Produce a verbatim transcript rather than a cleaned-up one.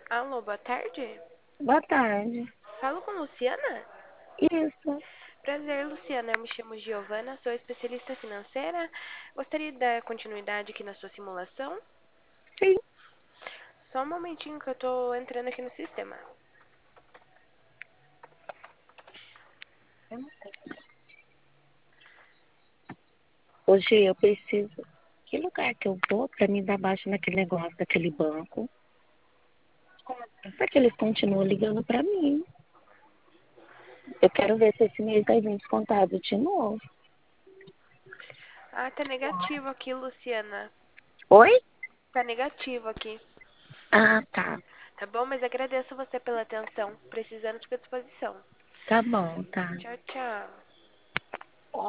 Alô, boa tarde. Boa tarde. Falo com Luciana? Isso, Prazer, Luciana. Eu me chamo Giovana, sou especialista financeira. Gostaria de dar continuidade aqui na sua simulação? sim. Só um momentinho que eu tô entrando aqui no sistema. Hoje eu preciso. Que lugar que eu vou pra me dar baixa naquele negócio daquele banco? Será que eles continuam ligando pra mim? Eu quero ver se esse mês vai vir descontado de novo. Ah, tá negativo aqui, Luciana. Oi? Tá negativo aqui. Ah, tá. Tá bom? Mas agradeço você pela atenção. Precisando, fica à disposição. Tá bom, tá. Tchau, tchau.